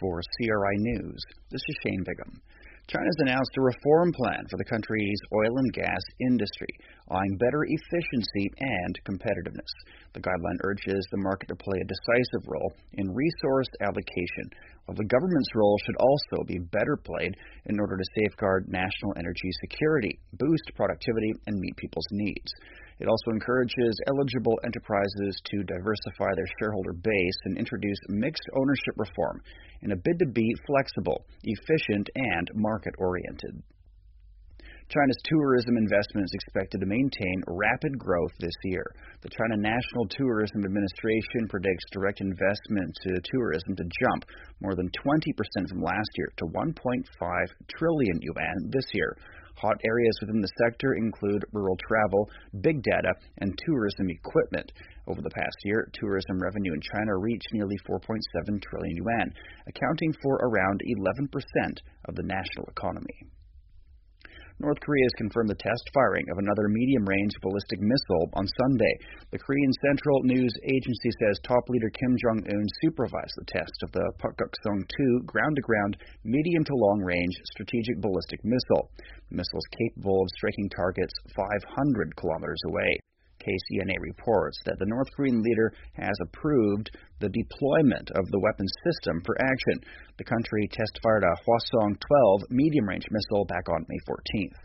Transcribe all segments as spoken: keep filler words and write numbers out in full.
For C R I News, this is Shane Bigham. China's announced a reform plan for the country's oil and gas industry, eyeing better efficiency and competitiveness. The guideline urges the market to play a decisive role in resource allocation, while the government's role should also be better played in order to safeguard national energy security, boost productivity, and meet people's needs. It also encourages eligible enterprises to diversify their shareholder base and introduce mixed ownership reform in a bid to be flexible, efficient, and market-oriented. China's tourism investment is expected to maintain rapid growth this year. The China National Tourism Administration predicts direct investment to tourism to jump more than twenty percent from last year to one point five trillion yuan this year. Hot areas within the sector include rural travel, big data, and tourism equipment. Over the past year, tourism revenue in China reached nearly four point seven trillion yuan, accounting for around eleven percent of the national economy. North Korea has confirmed the test firing of another medium-range ballistic missile on Sunday. The Korean Central News Agency says top leader Kim Jong-un supervised the test of the Pukguksong two ground-to-ground medium to long-range strategic ballistic missile. The missile is capable of striking targets five hundred kilometers away. K C N A reports that the North Korean leader has approved the deployment of the weapons system for action. The country test-fired a Hwasong twelve medium-range missile back on May fourteenth.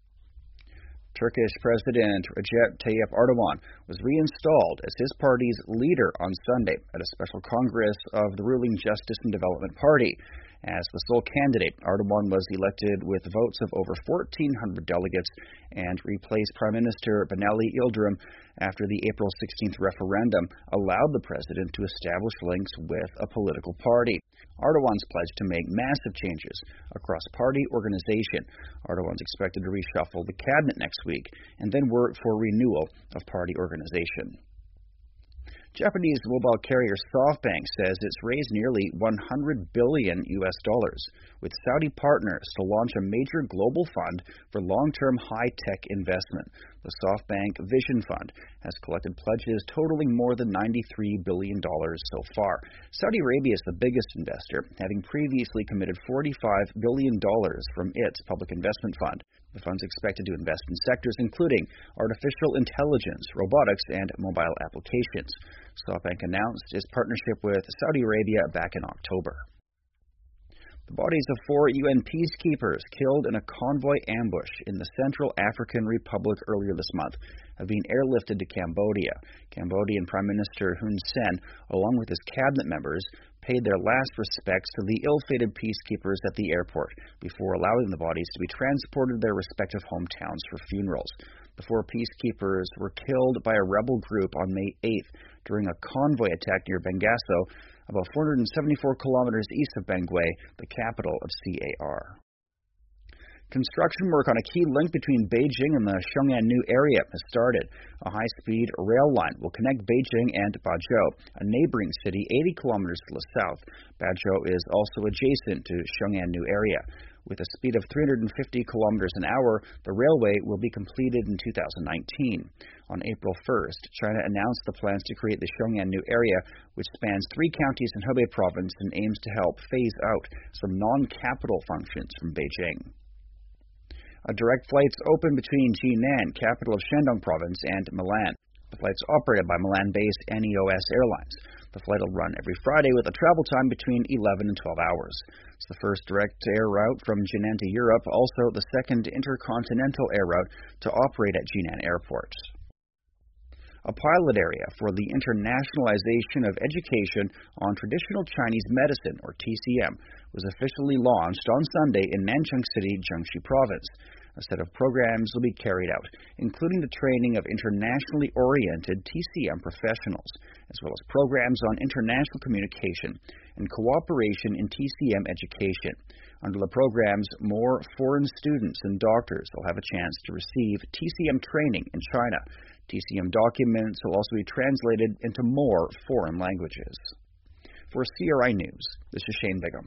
Turkish President Recep Tayyip Erdogan was reinstalled as his party's leader on Sunday at a special congress of the ruling Justice and Development Party. As the sole candidate, Erdogan was elected with votes of over fourteen hundred delegates and replaced Prime Minister Binali Yildirim after the April sixteenth referendum allowed the president to establish links with a political party. Erdogan's pledged to make massive changes across party organization. Erdogan's expected to reshuffle the cabinet next week and then work for renewal of party organization. Japanese mobile carrier SoftBank says it's raised nearly one hundred billion U S dollars with Saudi partners to launch a major global fund for long-term high-tech investment. The SoftBank Vision Fund has collected pledges totaling more than ninety-three billion dollars so far. Saudi Arabia is the biggest investor, having previously committed forty-five billion dollars from its public investment fund. The fund's expected to invest in sectors including artificial intelligence, robotics, and mobile applications. SoftBank announced its partnership with Saudi Arabia back in October. The bodies of four U N peacekeepers killed in a convoy ambush in the Central African Republic earlier this month have been airlifted to Cambodia. Cambodian Prime Minister Hun Sen, along with his cabinet members, paid their last respects to the ill-fated peacekeepers at the airport before allowing the bodies to be transported to their respective hometowns for funerals. The four peacekeepers were killed by a rebel group on May eighth during a convoy attack near Bangasso, about four hundred seventy-four kilometers east of Bangui, the capital of C A R. Construction work on a key link between Beijing and the Xiong'an-Nu area has started. A high-speed rail line will connect Beijing and Bazhou, a neighboring city eighty kilometers to the south. Bazhou is also adjacent to Xiong'an-Nu area. With a speed of three hundred fifty kilometers an hour, the railway will be completed in two thousand nineteen. On April first, China announced the plans to create the Xiong'an-Nu area, which spans three counties in Hebei province and aims to help phase out some non-capital functions from Beijing. A direct flights open between Jinan, capital of Shandong province, and Milan. The flight's operated by Milan-based N E O S Airlines. The flight will run every Friday with a travel time between eleven and twelve hours. It's the first direct air route from Jinan to Europe, also the second intercontinental air route to operate at Jinan Airport. A pilot area for the internationalization of education on traditional Chinese medicine, or T C M, was officially launched on Sunday in Nanchang City, Jiangxi Province. A set of programs will be carried out, including the training of internationally oriented T C M professionals, as well as programs on international communication and cooperation in T C M education. Under the programs, more foreign students and doctors will have a chance to receive T C M training in China. T C M documents will also be translated into more foreign languages. For C R I News, this is Shane Bigham.